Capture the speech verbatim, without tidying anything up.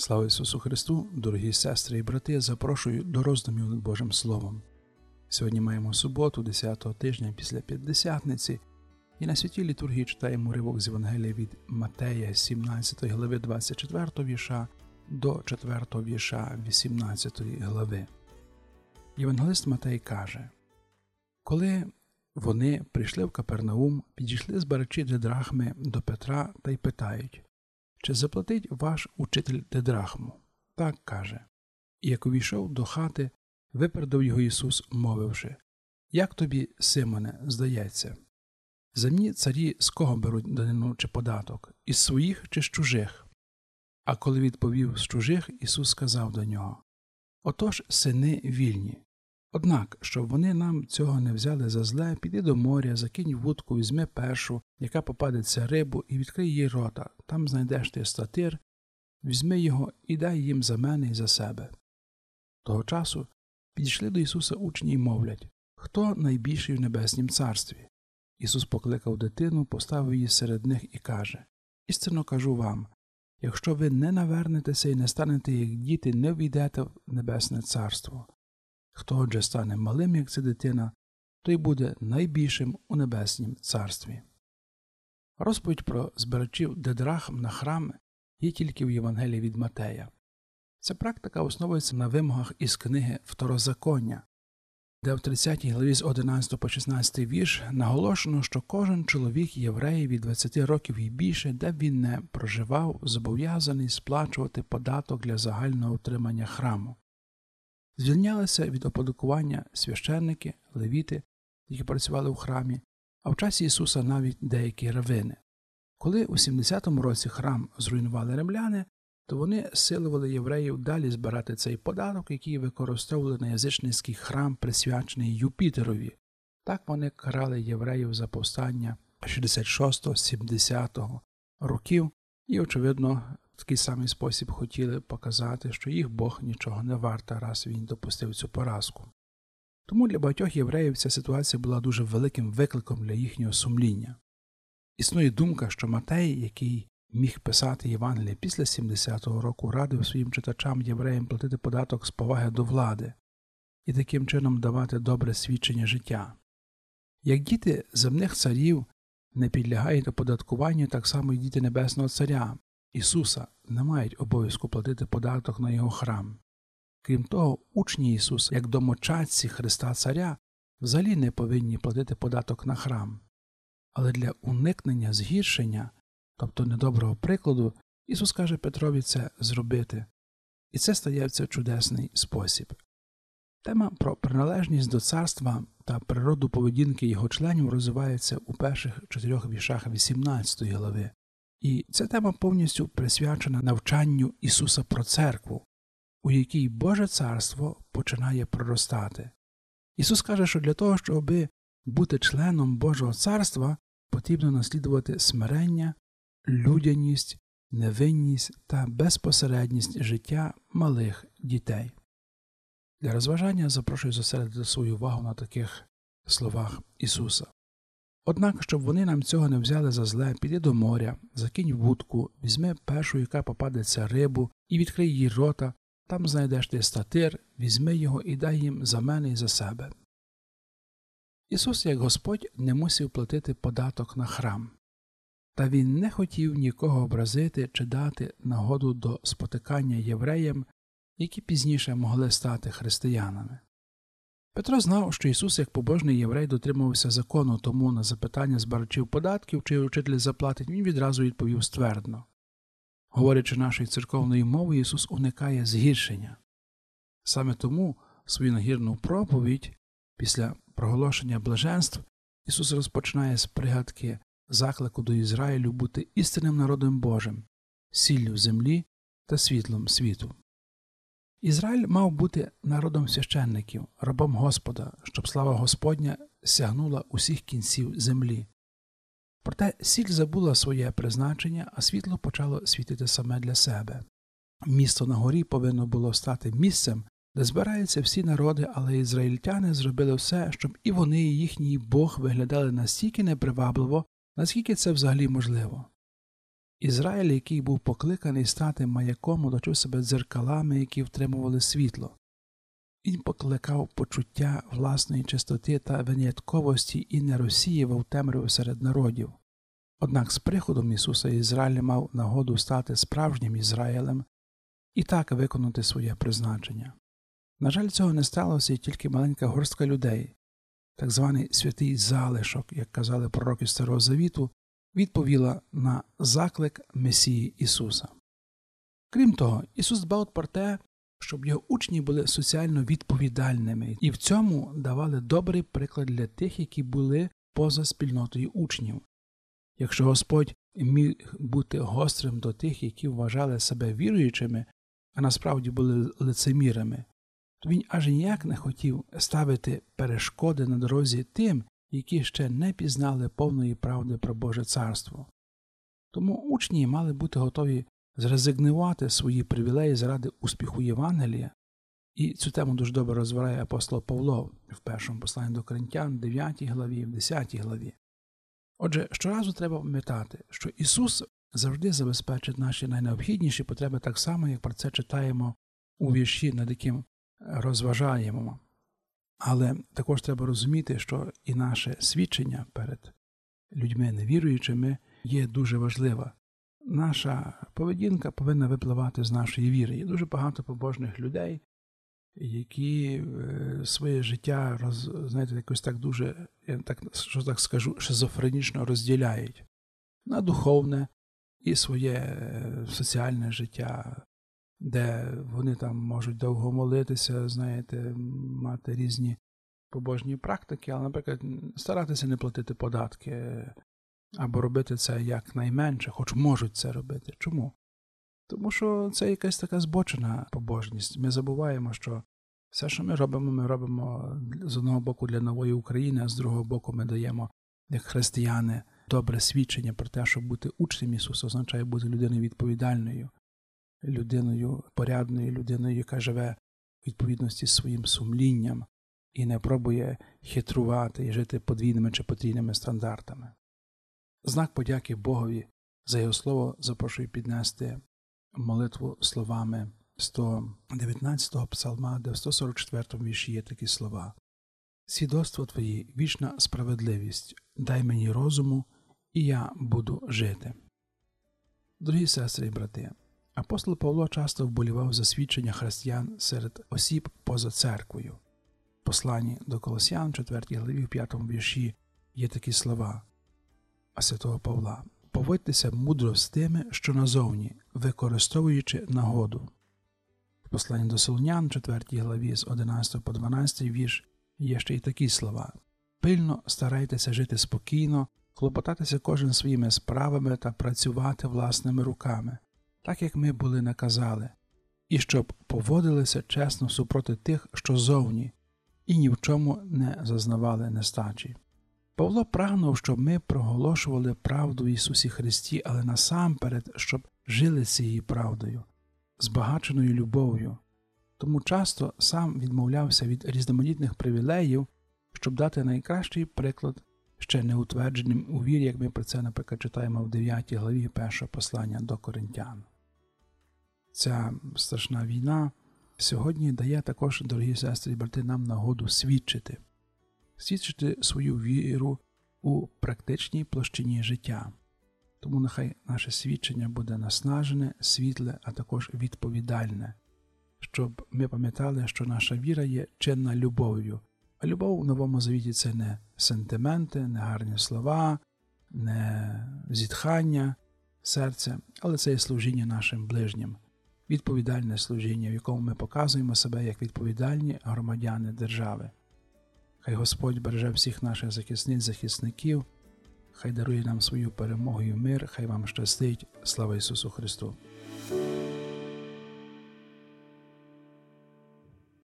Слава Ісусу Христу, дорогі сестри і брати, запрошую до роздумів над Божим Словом. Сьогодні маємо суботу, десятого тижня після П'ятдесятниці, і на святій літургії читаємо уривок з Євангелія від Матея, сімнадцятої глави, двадцять четвертого вірша до четвертого вірша вісімнадцятої глави. Євангелист Матей каже: «Коли вони прийшли в Капернаум, підійшли збирачі дидрахми до Петра та й питають: чи заплатить ваш учитель дидрахму? Так, каже. І як увійшов до хати, випередив його Ісус, мовивши: як тобі, Симоне, здається? Земні царі з кого беруть данину чи податок? Із своїх чи з чужих? А коли відповів з чужих, Ісус сказав до нього: отож, сини вільні. Однак, щоб вони нам цього не взяли за зле, піди до моря, закинь вудку, візьми першу, яка попадеться рибу, і відкрий їй рота. Там знайдеш ти статир, візьми його і дай їм за мене і за себе. Того часу підійшли до Ісуса учні й мовлять: хто найбільший в небеснім царстві? Ісус покликав дитину, поставив її серед них і каже: істинно кажу вам, якщо ви не навернетеся і не станете як діти, не ввійдете в небесне царство. Хто отже стане малим, як ця дитина, той буде найбільшим у небеснім царстві. Розповідь про збирачів дидрахм на храм є тільки в Євангелії від Матея. Ця практика основується на вимогах із книги Второзаконня, де в тридцятій главі з одинадцятого по шістнадцятий вірш наголошено, що кожен чоловік євреї від двадцяти років і більше, де б він не проживав, зобов'язаний сплачувати податок для загального утримання храму. Звільнялися від оподаткування священники, левіти, які працювали в храмі, а в часі Ісуса навіть деякі равини. Коли у сімдесятому році храм зруйнували римляни, то вони силували євреїв далі збирати цей податок, який використовували на язичницький храм, присвячений Юпітерові. Так вони карали євреїв за повстання шістдесят шостого - сімдесятого років і, очевидно, в такий самий спосіб хотіли показати, що їх Бог нічого не варта, раз він допустив цю поразку. Тому для багатьох євреїв ця ситуація була дуже великим викликом для їхнього сумління. Існує думка, що Матей, який міг писати Євангеліє після сімдесятого року, радив своїм читачам євреям платити податок з поваги до влади і таким чином давати добре свідчення життя. Як діти земних царів не підлягають оподаткуванню, так само і діти Небесного Царя, Ісуса, не мають обов'язку платити податок на його храм. Крім того, учні Ісуса, як домочадці Христа Царя, взагалі не повинні платити податок на храм. Але для уникнення згіршення, тобто недоброго прикладу, Ісус каже Петрові це зробити. І це стається в чудесний спосіб. Тема про приналежність до царства та природу поведінки його членів розвивається у перших чотирьох віршах вісімнадцятої глави. І ця тема повністю присвячена навчанню Ісуса про церкву, у якій Боже царство починає проростати. Ісус каже, що для того, щоб бути членом Божого царства, потрібно наслідувати смирення, людяність, невинність та безпосередність життя малих дітей. Для розважання запрошую зосередити свою увагу на таких словах Ісуса. Однак, щоб вони нам цього не взяли за зле, піди до моря, закинь вудку, візьми першу, яка попадеться рибу, і відкрий їй рота, там знайдеш ти статир, візьми його і дай їм за мене і за себе. Ісус, як Господь, не мусив платити податок на храм. Та Він не хотів нікого образити чи дати нагоду до спотикання євреям, які пізніше могли стати християнами. Петро знав, що Ісус, як побожний єврей, дотримувався закону, тому на запитання збирачів податків, чи учитель заплатить, він відразу відповів ствердно. Говорячи нашою церковною мовою, Ісус уникає згіршення. Саме тому свою нагірну проповідь після проголошення блаженств Ісус розпочинає з пригадки заклику до Ізраїлю бути істинним народом Божим, сіллю землі та світлом світу. Ізраїль мав бути народом священників, рабом Господа, щоб слава Господня сягнула усіх кінців землі. Проте сіль забула своє призначення, а світло почало світити саме для себе. Місто на горі повинно було стати місцем, де збираються всі народи, але ізраїльтяни зробили все, щоб і вони, і їхній Бог виглядали настільки непривабливо, наскільки це взагалі можливо. Ізраїль, який був покликаний стати маяком, оточив себе дзеркалами, які втримували світло. Він покликав почуття власної чистоти та винятковості і не розсіював темряву серед народів. Однак з приходом Ісуса Ізраїль мав нагоду стати справжнім Ізраїлем і так виконати своє призначення. На жаль, цього не сталося і тільки маленька горстка людей, так званий святий залишок, як казали пророки Старого Завіту, відповіла на заклик Месії Ісуса. Крім того, Ісус дбав про те, щоб його учні були соціально відповідальними і в цьому давали добрий приклад для тих, які були поза спільнотою учнів. Якщо Господь міг бути гострим до тих, які вважали себе віруючими, а насправді були лицемірами, то він аж ніяк не хотів ставити перешкоди на дорозі тим, які ще не пізнали повної правди про Боже Царство. Тому учні мали бути готові зрезигнувати свої привілеї заради успіху Євангелія, і цю тему дуже добре розвиває апостол Павло в першому посланні до Коринтян, дев'ятій главі, в десятій главі. Отже, щоразу треба пам'ятати, що Ісус завжди забезпечить наші найнеобхідніші потреби так само, як про це читаємо у вірші, над яким розважаємо. Але також треба розуміти, що і наше свідчення перед людьми невіруючими є дуже важливе. Наша поведінка повинна випливати з нашої віри. Є дуже багато побожних людей, які своє життя, роз, знаєте, якось так дуже, я так, що так скажу, шизофренічно розділяють на духовне і своє соціальне життя, де вони там можуть довго молитися, знаєте, мати різні побожні практики, але, наприклад, старатися не платити податки або робити це якнайменше, хоч можуть це робити. Чому? Тому що це якась така збочена побожність. Ми забуваємо, що все, що ми робимо, ми робимо з одного боку для нової України, а з другого боку ми даємо, як християни, добре свідчення про те, що бути учнем Ісуса означає бути людиною відповідальною, людиною порядною, людиною, яка живе у відповідності з своїм сумлінням і не пробує хитрувати і жити подвійними чи потрійними стандартами. Знак подяки Богові за Його Слово запрошую піднести молитву словами сто дев'ятнадцятого псалма, де в сто сорок четвертому вірші є такі слова. «Свідоцтво Твоє – вічна справедливість, дай мені розуму, і я буду жити». Дорогі сестри і брати, апостол Павло часто вболівав за свідчення християн серед осіб поза церквою. В посланні до Колосян, четвертій главі, в п'ятому вірші є такі слова а святого Павла. «Поводьтеся мудро з тими, що назовні, використовуючи нагоду». В посланні до Солонян, четвертій главі, з одинадцятого по дванадцятий вірш, є ще й такі слова. «Пильно старайтеся жити спокійно, клопотатися кожен своїми справами та працювати власними руками, так як ми були наказали, і щоб поводилися чесно супроти тих, що зовні, і ні в чому не зазнавали нестачі». Павло прагнув, щоб ми проголошували правду в Ісусі Христі, але насамперед, щоб жили цією правдою, збагаченою любов'ю. Тому часто сам відмовлявся від різноманітних привілеїв, щоб дати найкращий приклад ще неутвердженим у вірі, як ми про це, наприклад, читаємо в дев'ятій главі першого послання до Коринтян. Ця страшна війна сьогодні дає також, дорогі сестри і брати, нам нагоду свідчити. Свідчити свою віру у практичній площині життя. Тому нехай наше свідчення буде наснажене, світле, а також відповідальне, щоб ми пам'ятали, що наша віра є чинна любов'ю. А любов у Новому Завіті – це не сентименти, не гарні слова, не зітхання серця, але це є служіння нашим ближнім. Відповідальне служіння, в якому ми показуємо себе як відповідальні громадяни держави. Хай Господь береже всіх наших захисниць, захисників, хай дарує нам свою перемогу і мир, хай вам щастить. Слава Ісусу Христу!